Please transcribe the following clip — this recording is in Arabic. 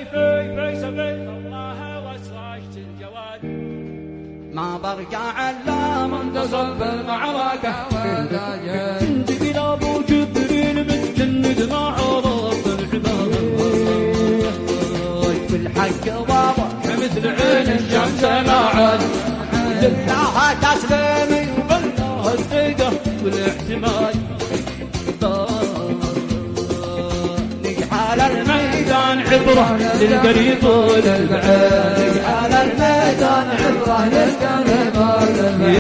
في سبيل الله واسرجت الجواد ما برجع الا منتصر بالمعركة تنتقي لابو جبريل متجند مع رب العباد بالحق بابا مثل عين الشمس معاد لله تسليمي وبالله الثقة والاعتماد نجعل الميدان عبرة للقريب والبعيد نجعل الميدان عبرة للقريب والبعيد